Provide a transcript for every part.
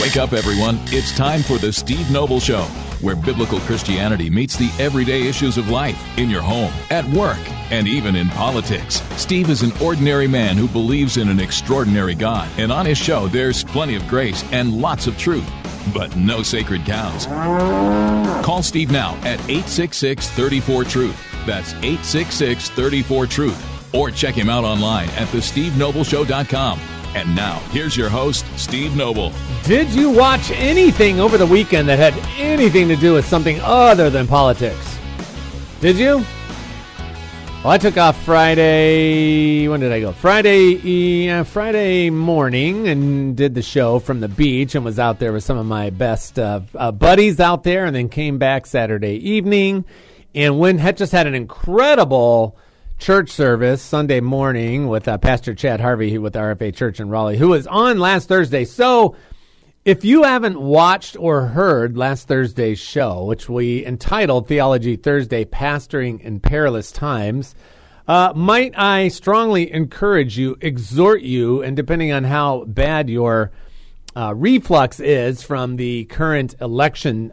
Wake up, everyone. It's time for the Steve Noble Show, where biblical Christianity meets the everyday issues of life in your home, at work, and even in politics. Steve is an ordinary man who believes in an extraordinary God, and on his show, there's plenty of grace and lots of truth, but no sacred cows. Call Steve now at 866-34-TRUTH. That's 866-34-TRUTH. Or check him out online at thestevenobleshow.com. And now, here's your host, Steve Noble. Did you watch anything over the weekend that had anything to do with something other than politics? Did you? Well, I took off Friday. When did I go? Friday morning and did the show from the beach and was out there with some of my best buddies out there, and then came back Saturday evening and just had an incredible church service Sunday morning with Pastor Chad Harvey with RFA Church in Raleigh, who was on last Thursday. So if you haven't watched or heard last Thursday's show, which we entitled Theology Thursday, Pastoring in Perilous Times, might I strongly encourage you, exhort you, and depending on how bad your reflux is from the current election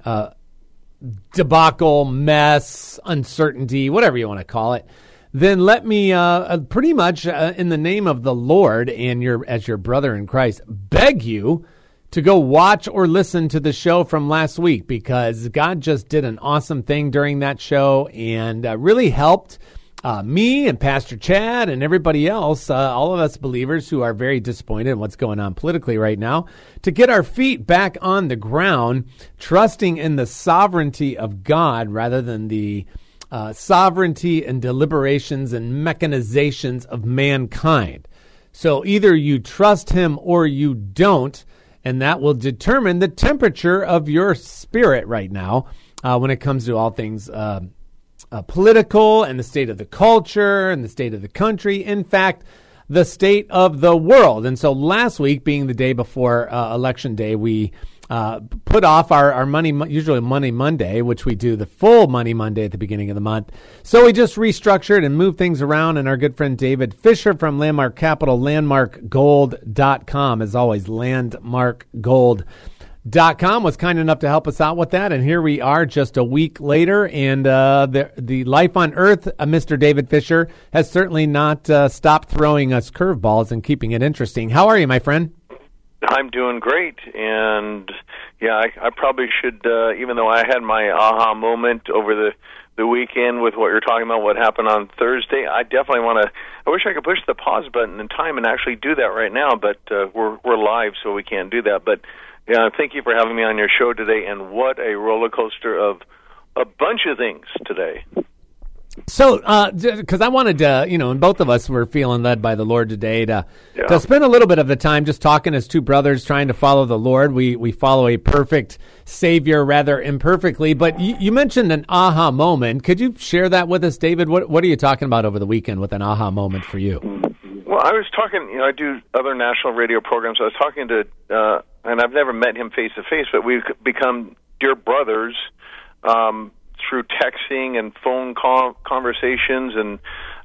debacle, mess, uncertainty, whatever you want to call it, then let me pretty much in the name of the Lord and as your brother in Christ, beg you to go watch or listen to the show from last week, because God just did an awesome thing during that show and really helped me and Pastor Chad and everybody else, all of us believers who are very disappointed in what's going on politically right now, to get our feet back on the ground, trusting in the sovereignty of God rather than the sovereignty and deliberations and mechanizations of mankind. So either you trust him or you don't, and that will determine the temperature of your spirit right now when it comes to all things political and the state of the culture and the state of the country. In fact, the state of the world. And so last week, being the day before Election Day, we put off our usually Money Monday, which we do the full Money Monday at the beginning of the month. So we just restructured and moved things around, and our good friend David Fisher from Landmark Capital, landmarkgold.com, as always, landmarkgold.com, was kind enough to help us out with that. And here we are just a week later, and the life on earth, Mr. David Fisher, has certainly not stopped throwing us curveballs and keeping it interesting. How are you, my friend? I'm doing great, and yeah, I probably should, even though I had my aha moment over the weekend with what you're talking about, what happened on Thursday, I definitely I wish I could push the pause button in time and actually do that right now, but we're live, so we can't do that. But yeah, thank you for having me on your show today, and what a roller coaster of a bunch of things today. So, because I wanted to, and both of us were feeling led by the Lord today to spend a little bit of the time just talking as two brothers trying to follow the Lord. We follow a perfect Savior rather imperfectly, but you mentioned an aha moment. Could you share that with us, David? What are you talking about over the weekend with an aha moment for you? Well, I was talking, I do other national radio programs. I was talking to, and I've never met him face to face, but we've become dear brothers, through texting and phone conversations, and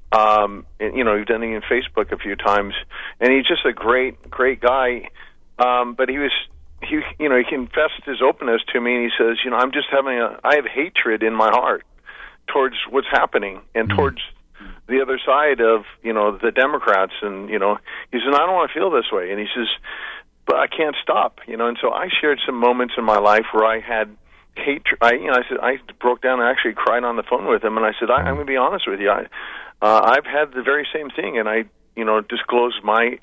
we've done it in Facebook a few times. And he's just a great guy. But he confessed his openness to me, and he says, I'm just I have hatred in my heart towards what's happening and towards the other side of the Democrats. And he says, I don't want to feel this way. And he says, but I can't stop. And so I shared some moments in my life where I had hatred. I broke down and actually cried on the phone with him, and I said, I'm going to be honest with you. I've had the very same thing, and I, disclosed my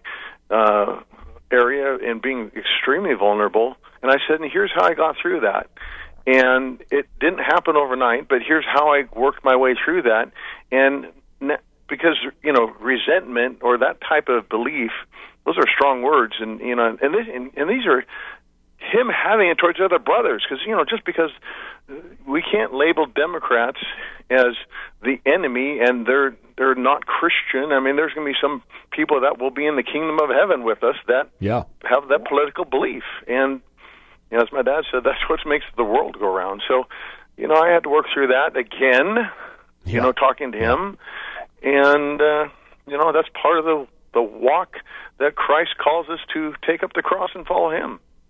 area in being extremely vulnerable. And I said, and here's how I got through that. And it didn't happen overnight, but here's how I worked my way through that. And because resentment or that type of belief, those are strong words, and and these are him having it towards other brothers, because just because we can't label Democrats as the enemy and they're not Christian. I mean, there's going to be some people that will be in the kingdom of heaven with us that have that political belief, and as my dad said, that's what makes the world go round. So I had to work through that again, talking to him, and that's part of the walk that Christ calls us to take up the cross and follow him.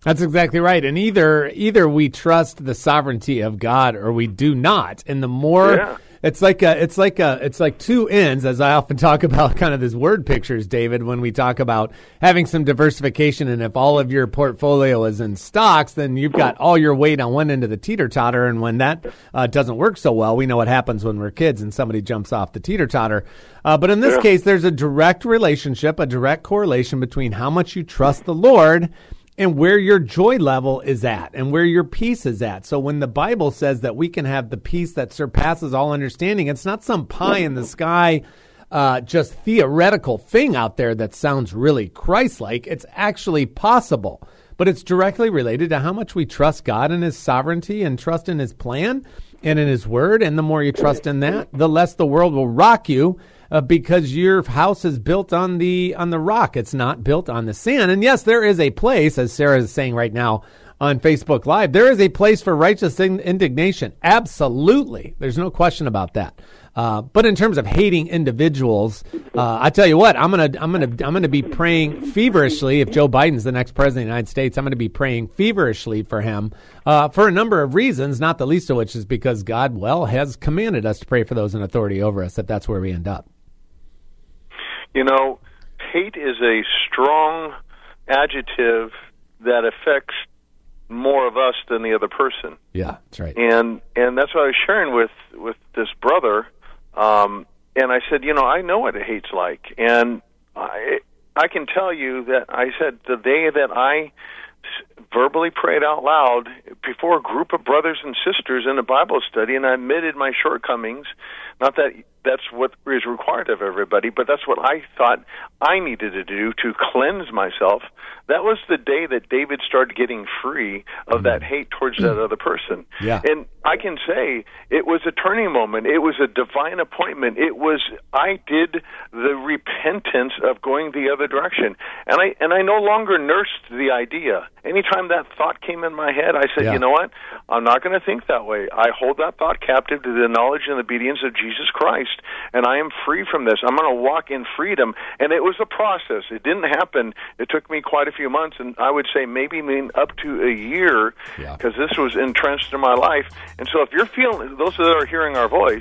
That's exactly right. And either we trust the sovereignty of God or we do not. And the more it's like two ends, as I often talk about kind of these word pictures, David, when we talk about having some diversification. And if all of your portfolio is in stocks, then you've got all your weight on one end of the teeter-totter. And when that doesn't work so well, we know what happens when we're kids and somebody jumps off the teeter-totter. But in this case, there's a direct relationship, a direct correlation between how much you trust the Lord and where your joy level is at and where your peace is at. So when the Bible says that we can have the peace that surpasses all understanding, it's not some pie in the sky, just theoretical thing out there that sounds really Christ-like. It's actually possible, but it's directly related to how much we trust God and his sovereignty and trust in his plan and in his word. And the more you trust in that, the less the world will rock you. Because your house is built on the rock. It's not built on the sand. And yes, there is a place, as Sarah is saying right now on Facebook Live, there is a place for righteous indignation. Absolutely. There's no question about that. But in terms of hating individuals, I tell you what, I'm gonna be praying feverishly. If Joe Biden's the next president of the United States, I'm going to be praying feverishly for him for a number of reasons, not the least of which is because God, has commanded us to pray for those in authority over us, if that's where we end up. You know, hate is a strong adjective that affects more of us than the other person. Yeah, that's right. And that's what I was sharing with this brother. And I said, I know what hate's like. And I can tell you that I said the day that I verbally prayed out loud before a group of brothers and sisters in a Bible study, and I admitted my shortcomings, not that that's what is required of everybody, but that's what I thought I needed to do to cleanse myself. That was the day that David started getting free of that hate towards that other person. Yeah. And I can say it was a turning moment. It was a divine appointment. I did the repentance of going the other direction. And I no longer nursed the idea. Anytime that thought came in my head, I said, You know what? I'm not going to think that way. I hold that thought captive to the knowledge and obedience of Jesus Christ, and I am free from this. I'm going to walk in freedom. And it was a process. It didn't happen. It took me quite a few months, and I would say maybe up to a year, because this was entrenched in my life. And so if you're feeling, those that are hearing our voice,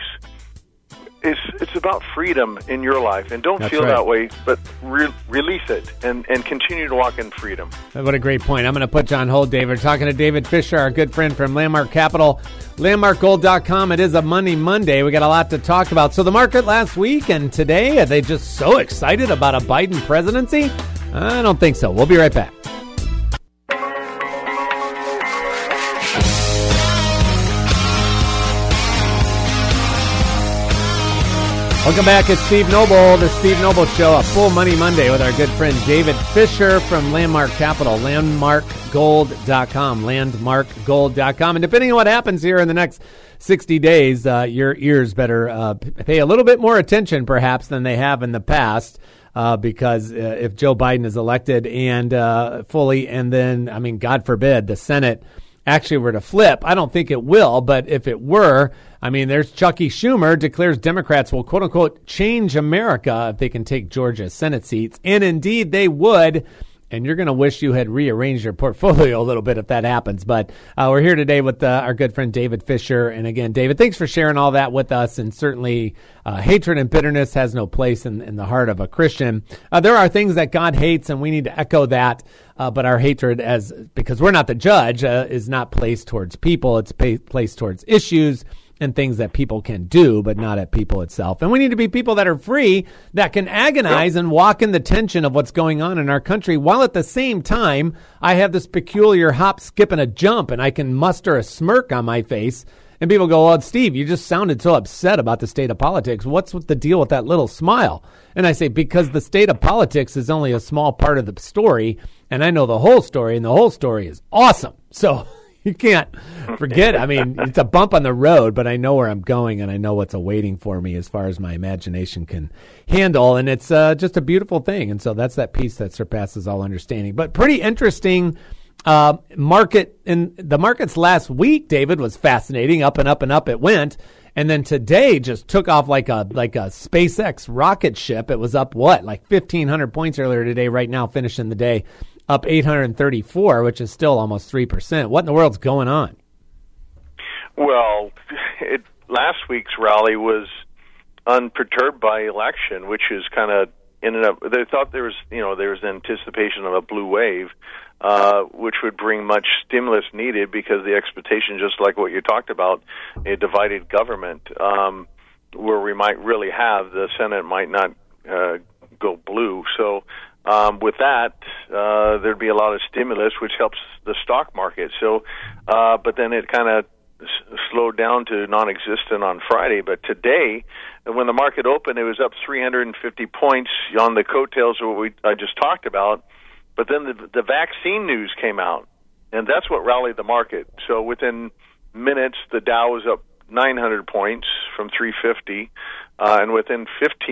it's about freedom in your life, and don't feel that way, but release it and continue to walk in freedom. What a great point. I'm going to put you on hold, David. Talking to David Fisher, our good friend from Landmark Capital, landmarkgold.com. It is a Money Monday. We got a lot to talk about. So the market last week and today, are they just so excited about a Biden presidency? I don't think so. We'll be right back. Welcome back. It's Steve Noble, the Steve Noble Show, a full Money Monday with our good friend David Fisher from Landmark Capital, landmarkgold.com, landmarkgold.com. And depending on what happens here in the next 60 days, your ears better pay a little bit more attention perhaps than they have in the past. Because if Joe Biden is elected and fully, and then, God forbid, the Senate actually were to flip, I don't think it will, but if it were, there's Chucky Schumer declares Democrats will, quote unquote, change America if they can take Georgia's Senate seats. And indeed they would. And you're going to wish you had rearranged your portfolio a little bit if that happens. But we're here today with our good friend David Fisher. And again, David, thanks for sharing all that with us. And certainly hatred and bitterness has no place in the heart of a Christian. There are things that God hates, and we need to echo that. But our hatred, because we're not the judge, is not placed towards people. It's placed towards issues and things that people can do, but not at people itself. And we need to be people that are free, that can agonize and walk in the tension of what's going on in our country, while at the same time, I have this peculiar hop, skip, and a jump, and I can muster a smirk on my face. And people go, well, Steve, you just sounded so upset about the state of politics. What's with the deal with that little smile? And I say, because the state of politics is only a small part of the story, and I know the whole story, and the whole story is awesome. So you can't forget. It's a bump on the road, but I know where I'm going, and I know what's awaiting for me as far as my imagination can handle. And it's just a beautiful thing. And so that's that peace that surpasses all understanding. But pretty interesting market. In the markets last week, David, was fascinating. Up and up and up it went. And then today just took off like a SpaceX rocket ship. It was up, like 1,500 points earlier today, right now finishing the day up 834, which is still almost 3%. What in the world's going on? Well, last week's rally was unperturbed by election, which is kind of ended up. They thought there was anticipation of a blue wave, which would bring much stimulus needed because the expectation, just like what you talked about, a divided government, where we might really have the Senate might not go blue. So with that, there'd be a lot of stimulus, which helps the stock market. So, but then it kind of slowed down to non-existent on Friday. But today, when the market opened, it was up 350 points on the coattails of what I just talked about. But then the vaccine news came out, and that's what rallied the market. So within minutes, the Dow was up 900 points from 350, and within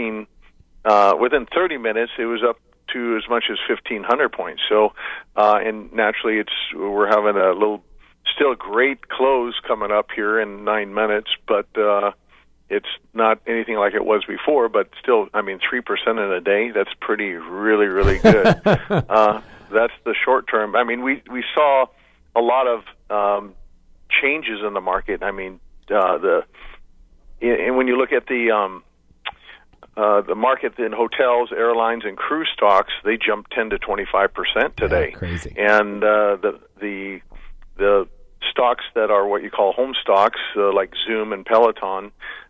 30 minutes, it was up to as much as 1,500 points. So, and naturally, we're having a still great close coming up here in 9 minutes, but it's not anything like it was before. But still, 3% in a day, that's really, really good. That's the short term. We saw a lot of changes in the market. And when you look at the market in hotels, airlines, and cruise stocks, they jumped 10 to 25% today. Yeah, crazy. And the stocks that are what you call home stocks, like Zoom and Peloton,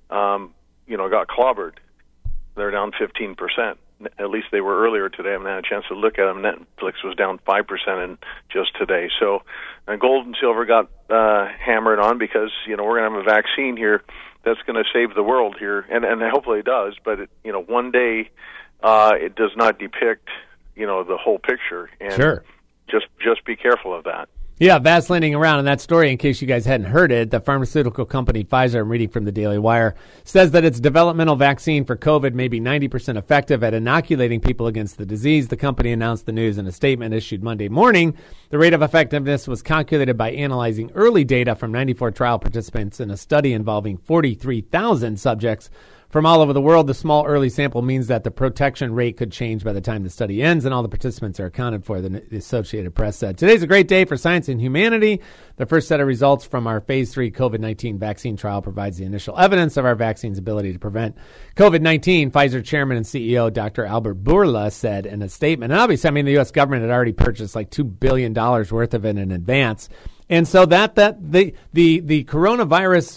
got clobbered. They're down 15%. At least they were earlier today. I haven't had a chance to look at them. Netflix was down 5% in just today. So gold and silver got hammered on because, we're going to have a vaccine here that's going to save the world here, and hopefully it does. But one day it does not depict the whole picture, and sure, just be careful of that. Yeah, vacillating around in that story, in case you guys hadn't heard it, the pharmaceutical company Pfizer, I'm reading from the Daily Wire, says that its developmental vaccine for COVID may be 90% effective at inoculating people against the disease. The company announced the news in a statement issued Monday morning. The rate of effectiveness was calculated by analyzing early data from 94 trial participants in a study involving 43,000 subjects from all over the world. The small early sample means that the protection rate could change by the time the study ends and all the participants are accounted for, the Associated Press said. Today's a great day for science and humanity. The first set of results from our phase 3 COVID-19 vaccine trial provides the initial evidence of our vaccine's ability to prevent COVID-19, Pfizer chairman and CEO Dr. Albert Bourla said in a statement. And obviously, the U.S. government had already purchased like $2 billion worth of it in advance. And so that the coronavirus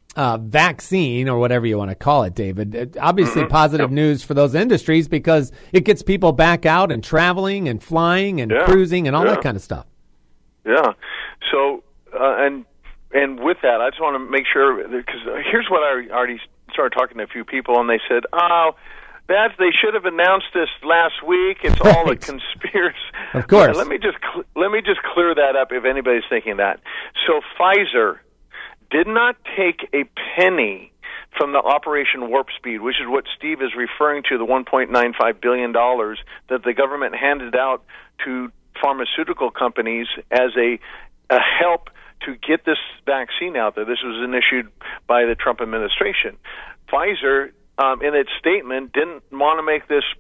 vaccine, or whatever you want to call it, David, obviously positive news for those industries because it gets people back out and traveling and flying and cruising and all that kind of stuff. Yeah. So, and with that, I just want to make sure, because here's what I already started talking to a few people, and they said, they should have announced this last week. It's all a conspiracy. Of course. Let me just clear that up if anybody's thinking that. So Pfizer did not take a penny from the Operation Warp Speed, which is what Steve is referring to, the $1.95 billion that the government handed out to pharmaceutical companies as a help to get this vaccine out there. This was issued by the Trump administration. Pfizer, in its statement, didn't want to make this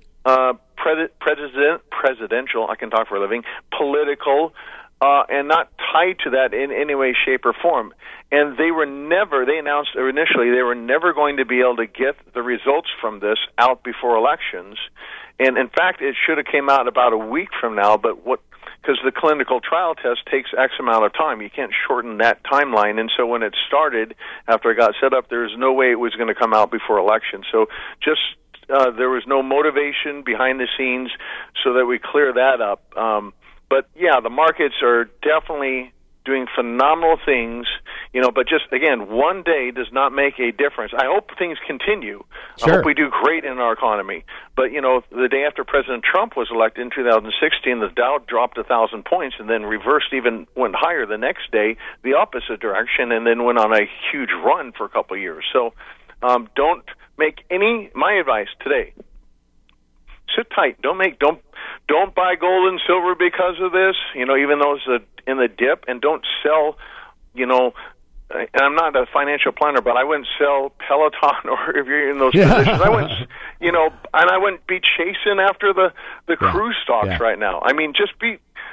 presidential, I can talk for a living, political, and not tied to that in any way, shape, or form. And they announced initially they were never going to be able to get the results from this out before elections. And in fact, it should have came out about a week from now, because the clinical trial test takes X amount of time. You can't shorten that timeline. And so when it started, after it got set up, there was no way it was going to come out before election. So there was no motivation behind the scenes so that we clear that up. But yeah, the markets are definitely doing phenomenal things, but just, again, one day does not make a difference. I hope things continue. Sure. I hope we do great in our economy. But, the day after President Trump was elected in 2016, the Dow dropped 1,000 points and then reversed, even went higher the next day, the opposite direction, and then went on a huge run for a couple of years. So don't make my advice today, sit tight. Don't buy gold and silver because of this, even though it's in the dip, and don't sell, and I'm not a financial planner, but I wouldn't sell Peloton, or if you're in those positions, I wouldn't, and I wouldn't be chasing after the cruise stocks right now. Just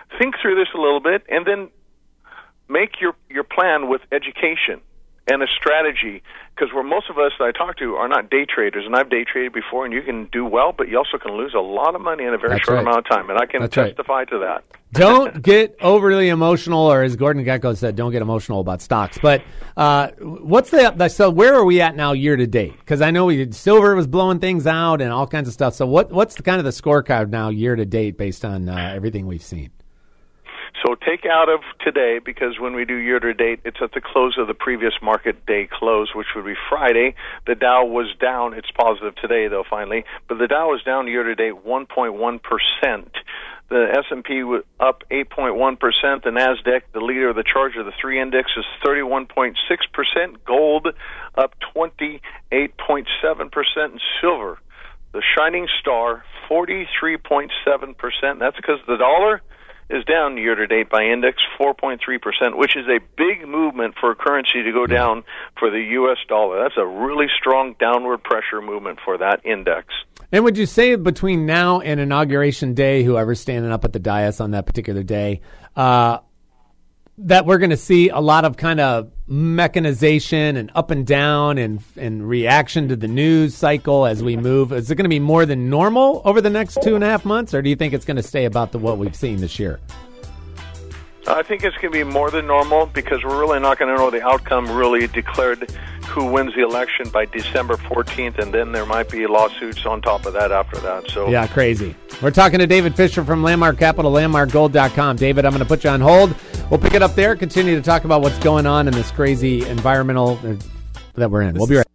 think through this a little bit, and then make your plan with education and a strategy, because where most of us that I talk to are not day traders, and I've day traded before, and you can do well, but you also can lose a lot of money in a very short amount of time, and I can testify to that. Don't get overly emotional, or as Gordon Gekko said, don't get emotional about stocks. But so where are we at now year to date? Because I know silver was blowing things out and all kinds of stuff. So what's the kind of the scorecard now year to date based on everything we've seen? So take out of today, because when we do year-to-date, it's at the close of the previous market day close, which would be Friday. The Dow was down. It's positive today, though, finally. But the Dow was down year-to-date 1.1%. The S&P was up 8.1%. The NASDAQ, the leader of the charge of the three index, is 31.6%. Gold up 28.7%. And silver, the shining star, 43.7%. That's because the dollar is down year-to-date by index 4.3%, which is a big movement for a currency to go down for the U.S. dollar. That's a really strong downward pressure movement for that index. And would you say between now and Inauguration Day, whoever's standing up at the dais on that particular day, that we're going to see a lot of kind of mechanization and up and down and reaction to the news cycle as we move? Is it going to be more than normal over the next 2.5 months, or do you think it's going to stay about what we've seen this year? I think it's going to be more than normal, because we're really not going to know the outcome really declared who wins the election by December 14th, and then there might be lawsuits on top of that after that. So yeah, crazy. We're talking to David Fisher from Landmark Capital, landmarkgold.com. David, I'm going to put you on hold. We'll pick it up there, continue to talk about what's going on in this crazy environmental that we're in. We'll be right back.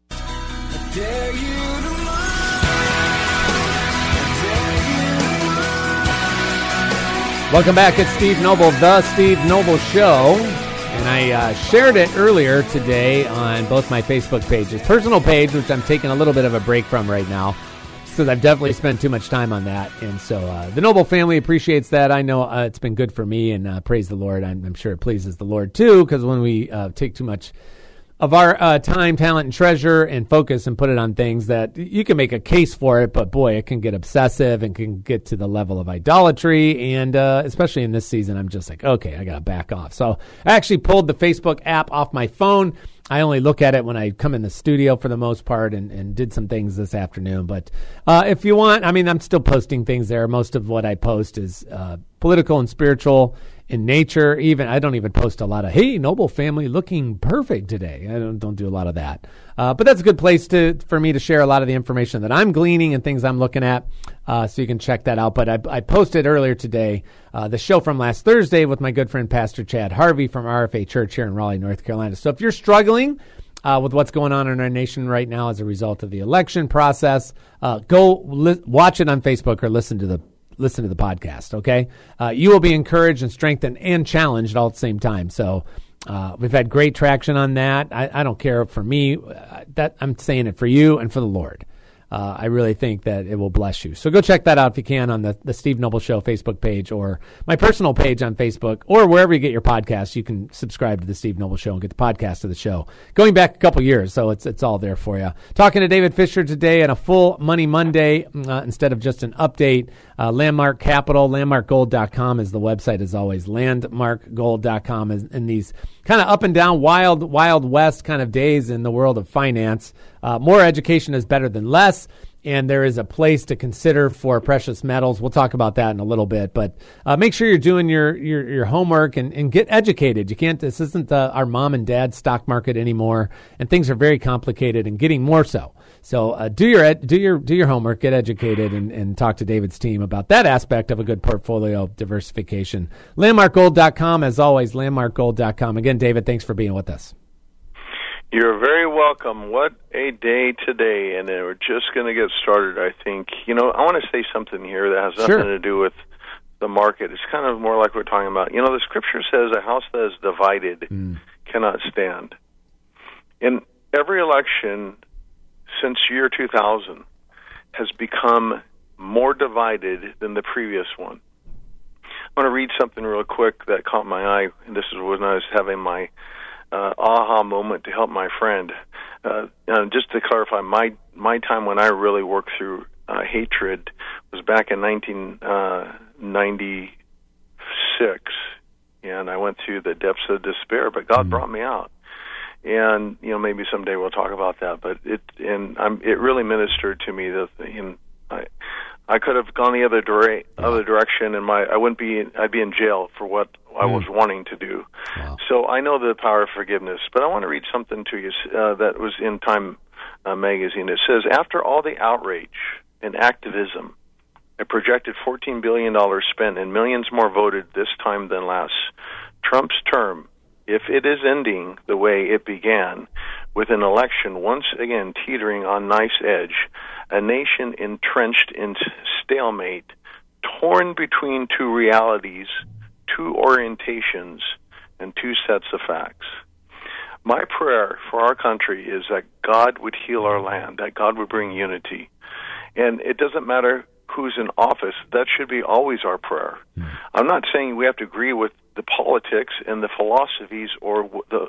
Welcome back. It's Steve Noble, The Steve Noble Show. And I shared it earlier today on both my Facebook pages. Personal page, which I'm taking a little bit of a break from right now, because I've definitely spent too much time on that. And so the Noble family appreciates that. I know it's been good for me, and praise the Lord. I'm sure it pleases the Lord, too, because when we take too much of our time, talent, and treasure and focus and put it on things that you can make a case for it, but boy, it can get obsessive and can get to the level of idolatry. And especially in this season, I'm just like, okay, I got to back off. So I actually pulled the Facebook app off my phone. I only look at it when I come in the studio for the most part, and did some things this afternoon. But if you want, I mean, I'm still posting things there. Most of what I post is political and spiritual in nature. Even I don't even post a lot of, hey, Noble family looking perfect today. I don't do a lot of that. But that's a good place for me to share a lot of the information that I'm gleaning and things I'm looking at. So you can check that out. But I posted earlier today the show from last Thursday with my good friend Pastor Chad Harvey from RFA Church here in Raleigh, North Carolina. So if you're struggling with what's going on in our nation right now as a result of the election process, go watch it on Facebook or listen to the podcast, okay? You will be encouraged and strengthened and challenged all at the same time. So we've had great traction on that. I don't care for me. That I'm saying it for you and for the Lord. I really think that it will bless you. So go check that out if you can on the Steve Noble Show Facebook page, or my personal page on Facebook, or wherever you get your podcasts. You can subscribe to the Steve Noble Show and get the podcast of the show going back a couple years. So it's all there for you. Talking to David Fisher today on a full Money Monday instead of just an update. Landmark Capital, landmarkgold.com is the website as always. Landmarkgold.com is in these kind of up and down, wild west kind of days in the world of finance. More education is better than less, and there is a place to consider for precious metals. We'll talk about that in a little bit, but make sure you're doing your homework and get educated. You can't. This isn't our mom and dad's stock market anymore, and things are very complicated and getting more so. So do your homework, get educated, and talk to David's team about that aspect of a good portfolio diversification. Landmarkgold.com, as always, landmarkgold.com. Again, David, thanks for being with us. You're very welcome. What a day today, and we're just going to get started, I think. I want to say something here that has nothing to do with the market. It's kind of more like we're talking about. The Scripture says a house that is divided cannot stand. In every election since year 2000 has become more divided than the previous one. I want to read something real quick that caught my eye, and this is when I was having my aha moment to help my friend. Just to clarify, my time when I really worked through hatred was back in 1996 6, and I went through the depths of despair, but God brought me out. And maybe someday we'll talk about that. But it really ministered to me that I could have gone the other direction, and I'd be in jail for what I was wanting to do. Wow. So I know the power of forgiveness. But I want to read something to you that was in Time magazine. It says, after all the outrage and activism, a projected $14 billion spent and millions more voted this time than last, Trump's term, if it is ending the way it began, with an election once again teetering on knife's edge, a nation entrenched in stalemate, torn between two realities, two orientations, and two sets of facts. My prayer for our country is that God would heal our land, that God would bring unity. And it doesn't matter who's in office, that should be always our prayer. I'm not saying we have to agree with the politics and the philosophies or the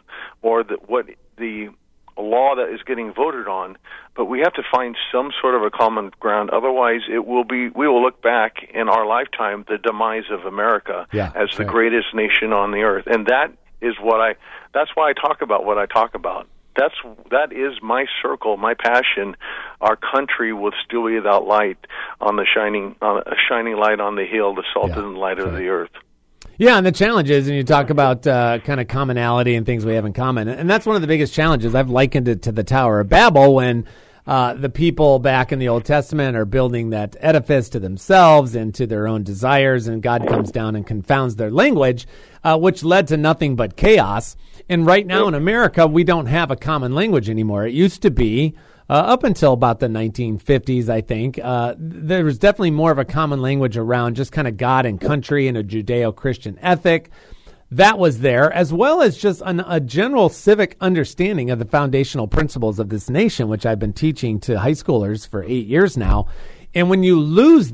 law that is getting voted on, but we have to find some sort of a common ground. Otherwise, we will look back in our lifetime the demise of America as the greatest nation on the earth. And that's why I talk about what I talk about. That is my circle, my passion. Our country will still be that light on the shining light on the hill, the salt and light of the earth. Yeah, and the challenge is, and you talk about kind of commonality and things we have in common, and that's one of the biggest challenges. I've likened it to the Tower of Babel when the people back in the Old Testament are building that edifice to themselves and to their own desires, and God comes down and confounds their language, which led to nothing but chaos. And right now in America, we don't have a common language anymore. It used to be, up until about the 1950s, I think, there was definitely more of a common language around just kind of God and country and a Judeo-Christian ethic. That was there, as well as just a general civic understanding of the foundational principles of this nation, which I've been teaching to high schoolers for 8 years now. And when you lose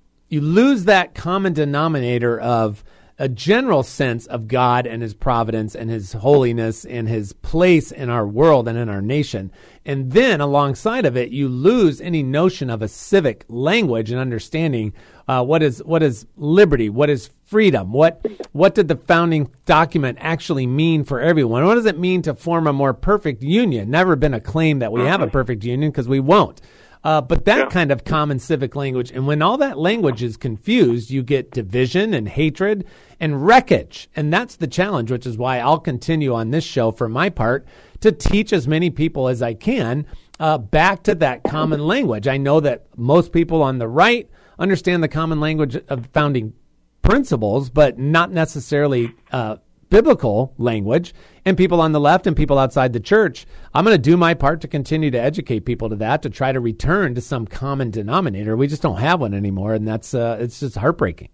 that common denominator of a general sense of God and his providence and his holiness and his place in our world and in our nation. And then alongside of it, you lose any notion of a civic language and understanding what is liberty, what is freedom, what did the founding document actually mean for everyone? What does it mean to form a more perfect union? Never been a claim that we have a perfect union, because we won't. But that kind of common civic language, and when all that language is confused, you get division and hatred and wreckage. And that's the challenge, which is why I'll continue on this show for my part to teach as many people as I can back to that common language. I know that most people on the right understand the common language of founding principles, but not necessarily biblical language, and people on the left and people outside the church. I'm going to do my part to continue to educate people to that, to try to return to some common denominator. We just don't have one anymore, and that's it's just heartbreaking.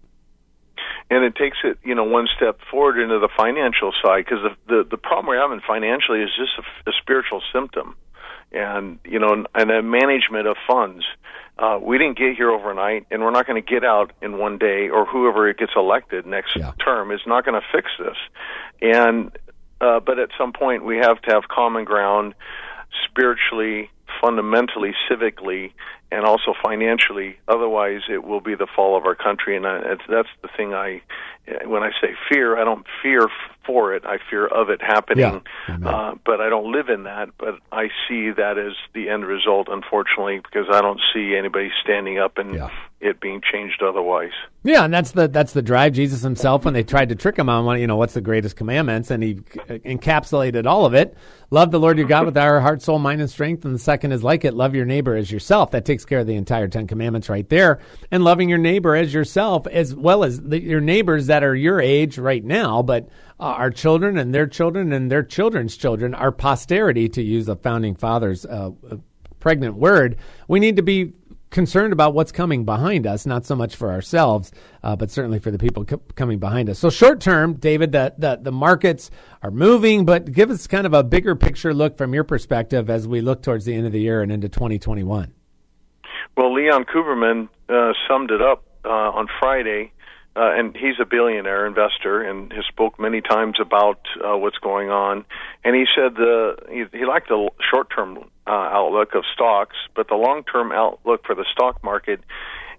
And it takes it, one step forward into the financial side, because the problem we're having financially is just a spiritual symptom, and a management of funds. We didn't get here overnight, and we're not going to get out in one day, or whoever gets elected next term is not going to fix this. And but at some point, we have to have common ground spiritually, fundamentally, civically, and also financially. Otherwise, it will be the fall of our country. And that's the thing when I say fear, I don't fear for it. I fear of it happening. But I don't live in that. But I see that as the end result, unfortunately, because I don't see anybody standing up and it being changed otherwise. Yeah, and that's the drive. Jesus himself, when they tried to trick him on, what's the greatest commandments, and he encapsulated all of it. Love the Lord your God with our heart, soul, mind, and strength. And the second is like it, love your neighbor as yourself. That takes care of the entire 10 Commandments right there. And loving your neighbor as yourself, as well as your neighbors that are your age right now, but our children and their children's children, our posterity, to use the Founding Fathers' pregnant word. We need to be concerned about what's coming behind us, not so much for ourselves, but certainly for the people coming behind us. So short term, David, the markets are moving, but give us kind of a bigger picture look from your perspective as we look towards the end of the year and into 2021. Well, Leon Kuberman summed it up on Friday, and he's a billionaire investor and has spoke many times about what's going on. And he said he liked the short-term outlook of stocks, but the long-term outlook for the stock market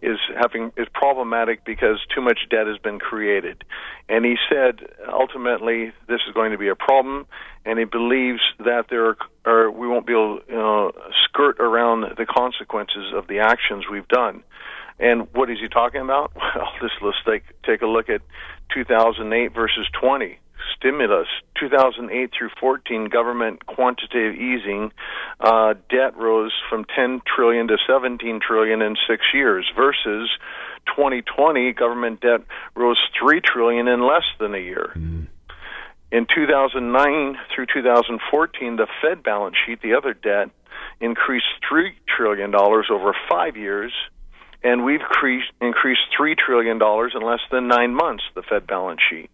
is problematic because too much debt has been created. And he said ultimately this is going to be a problem, and he believes that we won't be able to skirt around the consequences of the actions we've done. And what is he talking about? Well, let's take a look at 2008 versus 20. Stimulus, 2008 through 14, government quantitative easing, debt rose from 10 trillion to 17 trillion in 6 years, versus 2020, government debt rose 3 trillion in less than a year. Mm. In 2009 through 2014, the Fed balance sheet, the other debt, increased $3 trillion over 5 years, and we've increased $3 trillion in less than 9 months, the Fed balance sheet.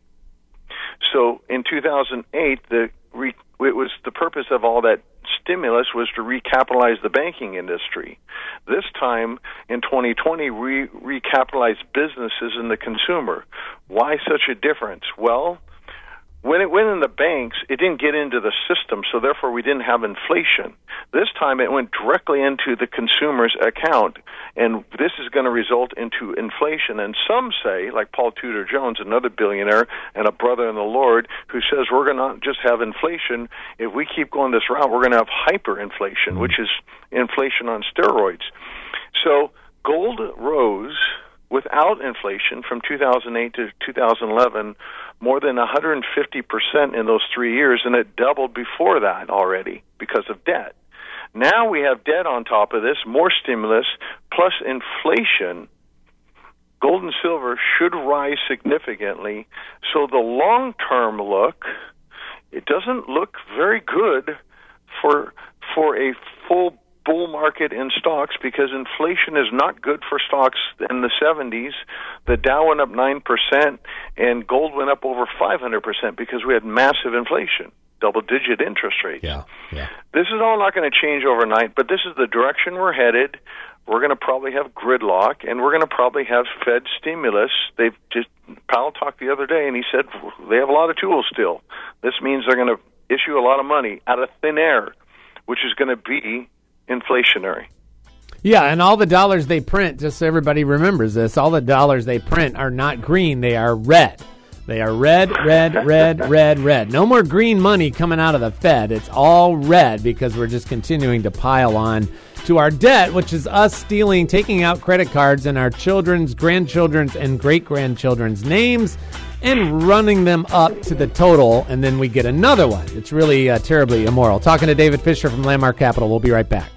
So in 2008, it was the purpose of all that stimulus was to recapitalize the banking industry. This time, in 2020, we recapitalized businesses and the consumer. Why such a difference? Well, when it went in the banks, it didn't get into the system, so therefore we didn't have inflation. This time it went directly into the consumer's account, and this is going to result into inflation. And some say, like Paul Tudor Jones, another billionaire and a brother in the Lord, who says we're going to not just have inflation. If we keep going this route, we're going to have hyperinflation, which is inflation on steroids. So gold rose without inflation from 2008 to 2011 more than 150% in those 3 years, and it doubled before that already because of debt. Now we have debt on top of this, more stimulus, plus inflation. Gold and silver should rise significantly. So the long-term look, it doesn't look very good for a full bull market in stocks, because inflation is not good for stocks. In the 70s, the Dow went up 9% and gold went up over 500% because we had massive inflation, double-digit interest rates. Yeah. This is all not going to change overnight, but this is the direction we're headed. We're going to probably have gridlock, and we're going to probably have Fed stimulus. Powell talked the other day, and he said they have a lot of tools still. This means they're going to issue a lot of money out of thin air, which is going to be inflationary. Yeah, and all the dollars they print, just so everybody remembers this, all the dollars they print are not green, they are red. They are red, red, red, red, red. No more green money coming out of the Fed. It's all red because we're just continuing to pile on to our debt, which is us taking out credit cards in our children's, grandchildren's, and great-grandchildren's names and running them up to the total, and then we get another one. It's really terribly immoral. Talking to David Fisher from Landmark Capital. We'll be right back.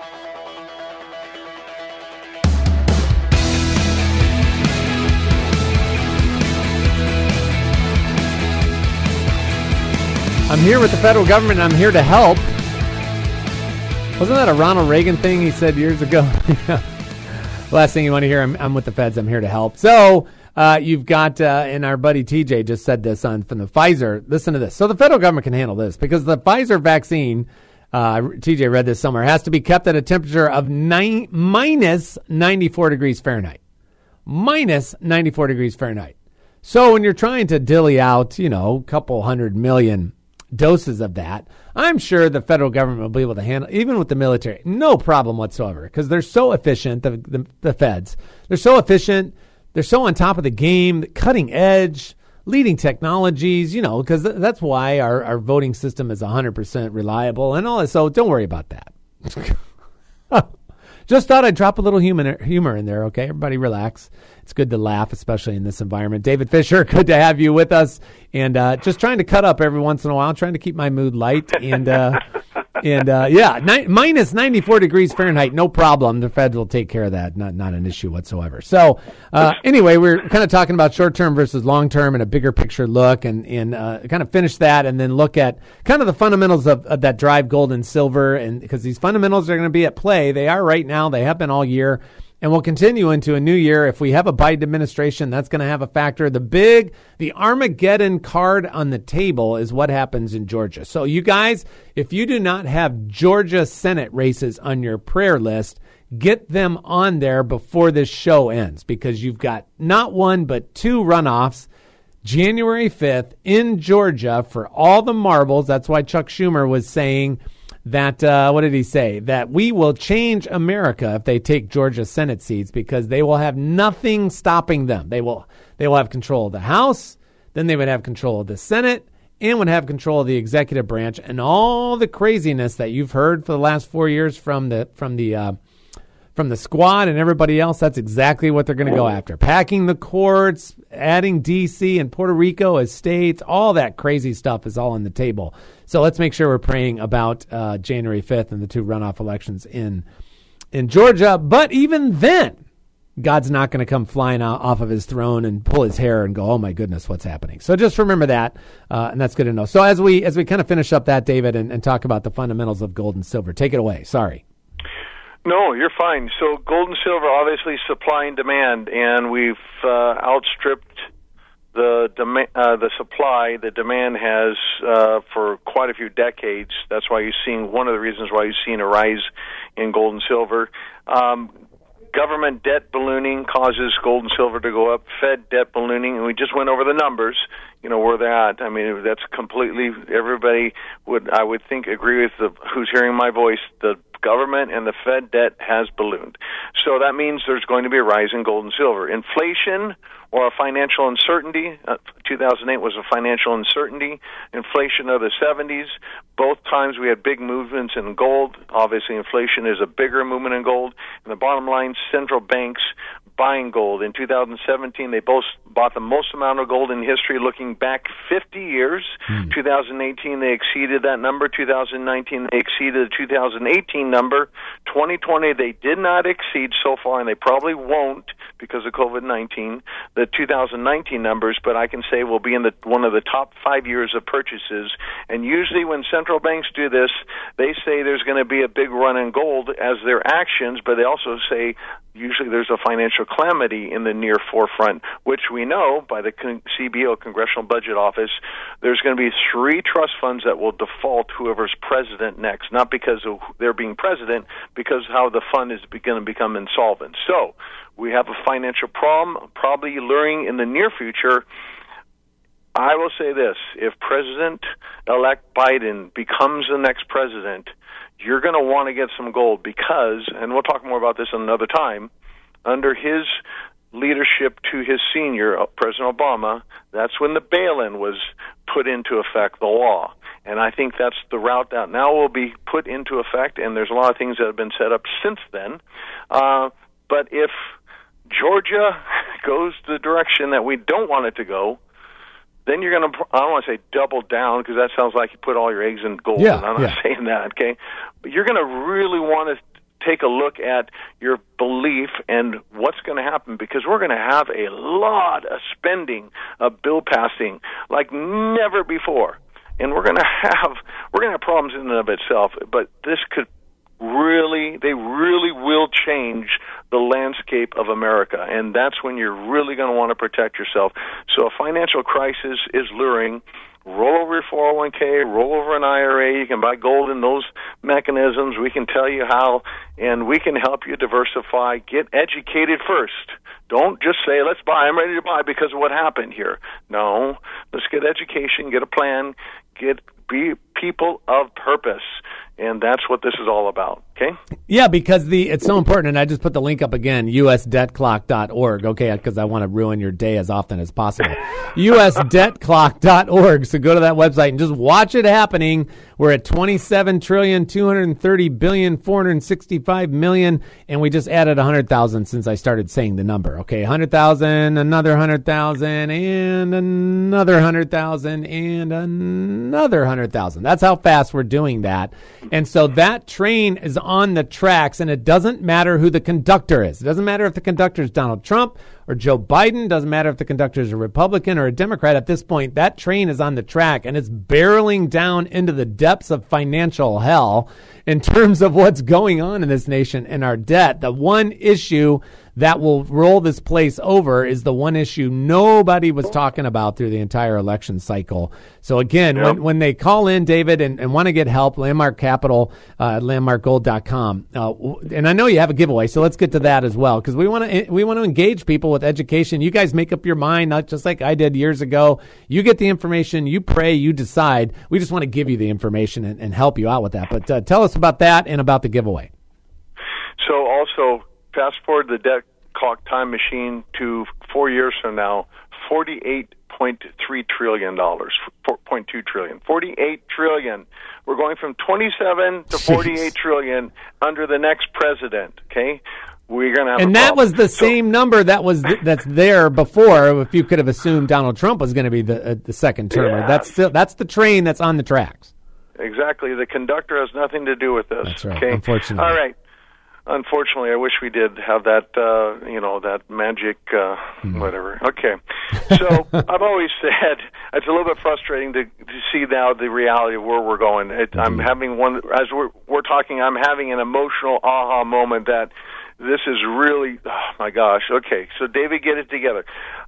I'm here with the federal government, and I'm here to help. Wasn't that a Ronald Reagan thing he said years ago? Last thing you want to hear, I'm with the feds, I'm here to help. So you've got, and our buddy TJ just said this from the Pfizer. Listen to this. So the federal government can handle this because the Pfizer vaccine, TJ read this somewhere, has to be kept at a temperature of minus 94 degrees Fahrenheit. Minus 94 degrees Fahrenheit. So when you're trying to dilly out, a couple 100 million doses of that, I'm sure the federal government will be able to handle, even with the military, no problem whatsoever, because they're so efficient, the feds. They're so efficient. They're so on top of the game, cutting edge, leading technologies, because that's why our voting system is 100% reliable and all that. So don't worry about that. Just thought I'd drop a little humor in there, okay? Everybody relax. It's good to laugh, especially in this environment. David Fisher, good to have you with us. And just trying to cut up every once in a while, trying to keep my mood light. And minus 94 degrees Fahrenheit, no problem. The Fed will take care of that. Not an issue whatsoever. So anyway, we're kind of talking about short-term versus long-term and a bigger picture look, and kind of finish that and then look at kind of the fundamentals of that drive gold and silver. And because these fundamentals are going to be at play, they are right now. They have been all year. And we'll continue into a new year. If we have a Biden administration, that's going to have a factor. The Armageddon card on the table is what happens in Georgia. So you guys, if you do not have Georgia Senate races on your prayer list, get them on there before this show ends, because you've got not one but two runoffs January 5th in Georgia for all the marbles. That's why Chuck Schumer was saying that, what did he say? That we will change America if they take Georgia Senate seats because they will have nothing stopping them. They will have control of the House, then they would have control of the Senate, and would have control of the executive branch, and all the craziness that you've heard for the last 4 years from the squad and everybody else. That's exactly what they're going to go after. Packing the courts, adding D.C. and Puerto Rico as states, all that crazy stuff is all on the table. So let's make sure we're praying about January 5th and the 2 runoff elections in Georgia. But even then, God's not going to come flying off of his throne and pull his hair and go, oh, my goodness, what's happening? So just remember that, and that's good to know. So as we kind of finish up that, David, and talk about the fundamentals of gold and silver, take it away. Sorry. No, you're fine. So gold and silver, obviously supply and demand, and we've outstripped the supply. The demand has for quite a few decades. That's why you're seeing one of the reasons why you've seen a rise in gold and silver. Government debt ballooning causes gold and silver to go up. Fed debt ballooning, and we just went over the numbers. You know where they're at. I mean, that's completely. Everybody would, I would think, agree with who's hearing my voice. The government and the Fed debt has ballooned. So that means there's going to be a rise in gold and silver. Inflation or a financial uncertainty. 2008 was a financial uncertainty. Inflation of the 70s. Both times we had big movements in gold. Obviously, inflation is a bigger movement in gold. And the bottom line, central banks buying gold. In 2017, they both bought the most amount of gold in history looking back 50 years. 2018, they exceeded that number. 2019, they exceeded the 2018 number. 2020, they did not exceed so far, and they probably won't because of COVID-19, the 2019 numbers, but I can say will be in one of the top 5 years of purchases. And usually when central banks do this, they say there's going to be a big run in gold as their actions, but they also say usually there's a financial calamity in the near forefront, which we know by the CBO, Congressional Budget Office, there's going to be 3 trust funds that will default whoever's president next, not because of their being president, because how the fund is going to become insolvent. So we have a financial problem, probably luring in the near future. I will say this, if President-elect Biden becomes the next president, you're going to want to get some gold because, and we'll talk more about this another time, under his leadership to his senior, President Obama, that's when the bail-in was put into effect, the law. And I think that's the route that now will be put into effect, and there's a lot of things that have been set up since then. But if Georgia goes the direction that we don't want it to go, then you're going to, I don't want to say double down because that sounds like you put all your eggs in gold, and I'm not saying that, okay? But you're going to really want to take a look at your belief and what's going to happen because we're going to have a lot of spending, of bill passing like never before. And we're going to have problems in and of itself, but this could they really will change the landscape of America, and that's when you're really going to want to protect yourself. So a financial crisis is luring. Roll over your 401k, roll over an IRA. You can buy gold in those mechanisms. We can tell you how, and we can help you diversify. Get educated first. Don't just say, let's buy, I'm ready to buy because of what happened here. No, let's get education, get a plan, be people of purpose. And that's what this is all about, okay? Yeah, because it's so important, and I just put the link up again, usdebtclock.org, okay, because I want to ruin your day as often as possible. usdebtclock.org, so go to that website and just watch it happening. We're at $27,230,465,000,000, and we just added 100,000 since I started saying the number, okay? 100,000, another 100,000, and another 100,000, and another 100,000. That's how fast we're doing that. And so that train is on the tracks, and it doesn't matter who the conductor is. It doesn't matter if the conductor is Donald Trump or Joe Biden. It doesn't matter if the conductor is a Republican or a Democrat. At this point, that train is on the track, and it's barreling down into the depths of financial hell in terms of what's going on in this nation and our debt. The one issue that will roll this place over is the one issue nobody was talking about through the entire election cycle. So again, when they call in, David, and want to get help, Landmark Capital, landmarkgold.com. And I know you have a giveaway, so let's get to that as well, because we want to engage people with education. You guys make up your mind, not just like I did years ago. You get the information, you pray, you decide. We just want to give you the information and help you out with that. But tell us about that and about the giveaway. So also, fast forward the debt clock time machine to 4 years from now, $48.3 trillion, $4.2 trillion, $48 trillion. We're going from 27 to 48 trillion under the next president. Okay, we're going to have. And that was the same number that's there before. If you could have assumed Donald Trump was going to be the second termer, that's the train that's on the tracks. Exactly. The conductor has nothing to do with this. That's right. Okay? Unfortunately. All right. Unfortunately, I wish we did have that, that magic, whatever. Okay. So I've always said it's a little bit frustrating to see now the reality of where we're going. I'm having as we're talking, I'm having an emotional aha moment that this is really, oh my gosh. Okay. So David, get it together.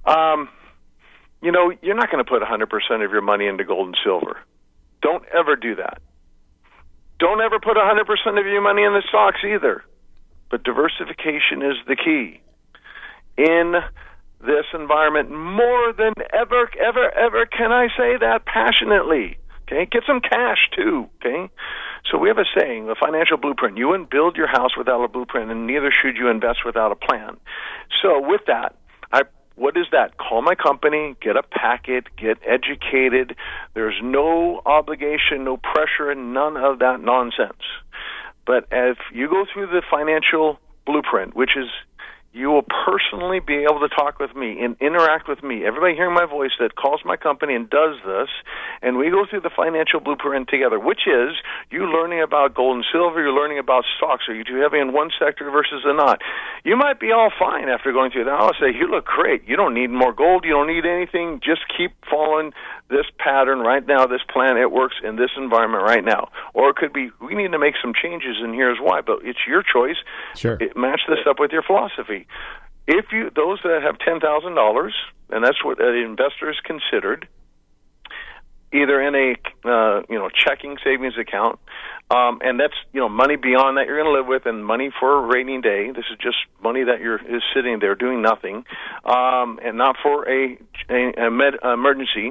You're not going to put 100% of your money into gold and silver. Don't ever do that. Don't ever put 100% of your money in the stocks either. But diversification is the key in this environment more than ever can I say that passionately. Okay, get some cash too. Okay, so we have a saying, the financial blueprint: you wouldn't build your house without a blueprint, and neither should you invest without a plan. So with that, what is that? Call my company, get a packet, get educated. There's no obligation, no pressure, and none of that nonsense. But if you go through the financial blueprint, which is you will personally be able to talk with me and interact with me. Everybody hearing my voice that calls my company and does this, and we go through the financial blueprint together, which is you learning about gold and silver, you're learning about stocks. Are you too heavy in one sector versus the not? You might be all fine after going through that. I'll say, you look great. You don't need more gold. You don't need anything. Just keep following this pattern right now, this plan. It works in this environment right now. Or it could be, we need to make some changes, and here's why. But it's your choice. Sure. Match this up with your philosophy. If those that have $10,000, and that's what an investor is considered, either in a checking savings account, and that's money beyond that you're going to live with, and money for a rainy day. This is just money that is sitting there doing nothing, and not for a emergency.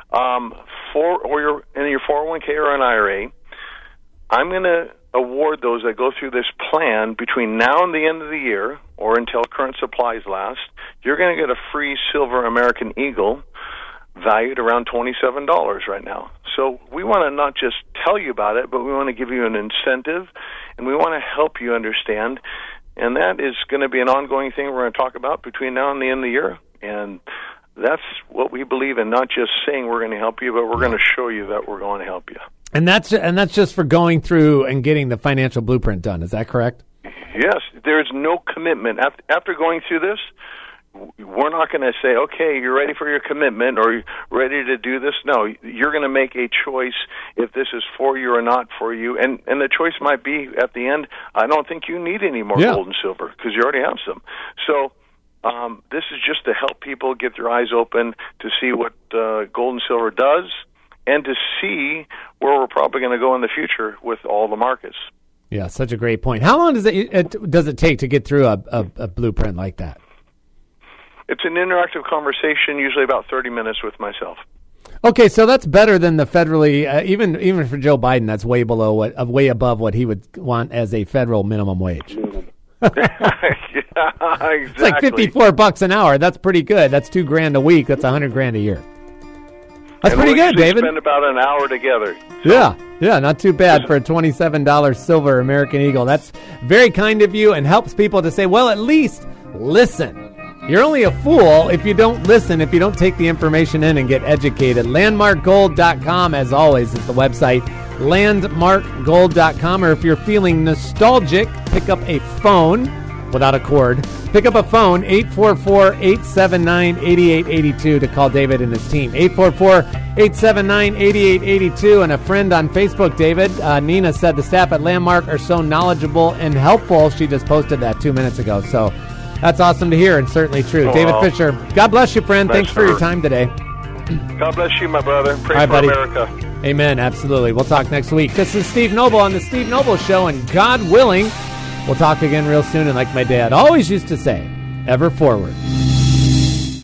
Or you're in your 401k or an IRA. I'm going to award those that go through this plan between now and the end of the year, or until current supplies last. You're going to get a free silver American Eagle valued around $27 right now. So we want to not just tell you about it, but we want to give you an incentive, and we want to help you understand. And that is going to be an ongoing thing we're going to talk about between now and the end of the year. And that's what we believe in, not just saying we're going to help you, but we're going to show you that we're going to help you. And that's just for going through and getting the financial blueprint done. Is that correct? Yes. There's no commitment. After going through this, we're not going to say, okay, you're ready for your commitment or you're ready to do this. No, you're going to make a choice if this is for you or not for you. And the choice might be at the end, I don't think you need any more gold and silver because you already have some. So this is just to help people get their eyes open to see what gold and silver does, and to see where we're probably going to go in the future with all the markets. Yeah, such a great point. How long does it take to get through a blueprint like that? It's an interactive conversation, usually about 30 minutes with myself. Okay, so that's better than the federally, even for Joe Biden, that's way above what he would want as a federal minimum wage. Yeah, exactly. It's like $54 an hour. That's pretty good. That's $2,000 a week. That's $100,000 a year. That's pretty good, David. Spend about an hour together. So. Yeah, not too bad for a $27 silver American Eagle. That's very kind of you and helps people to say, well, at least listen. You're only a fool if you don't listen, if you don't take the information in and get educated. LandmarkGold.com, as always, is the website. LandmarkGold.com, or if you're feeling nostalgic, pick up a phone without a cord. Pick up a phone, 844-879-8882 to call David and his team. 844-879-8882. And a friend on Facebook, David, Nina, said the staff at Landmark are so knowledgeable and helpful. She just posted that 2 minutes ago. So That's awesome to hear, and certainly true. David Fisher, God bless you, friend. Thanks for your time today. God bless you, my brother. Pray right, for buddy. America. Amen. Absolutely. We'll talk next week. This is Steve Noble on the Steve Noble Show, and God willing, we'll talk again real soon. And like my dad always used to say, ever forward.